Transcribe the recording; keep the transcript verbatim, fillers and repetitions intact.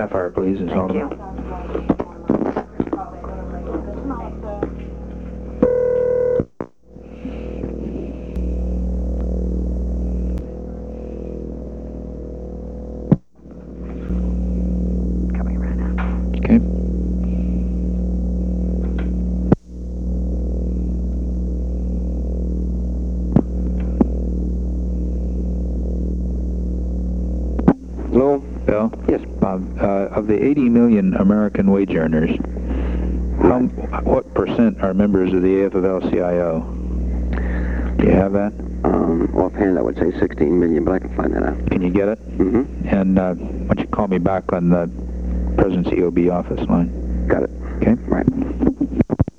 Sapphire, please, is all Thank you. Coming right now. Okay. Hello? Bill? Yes. Bob, uh, of the eighty million American wage earners, how, what percent are members of the A F L C I O? Do you have that? Um, offhand, I would say sixteen million, but I can find that out. Can you get it? Mm-hmm. And uh, why don't you call me back on the President's E O B office line?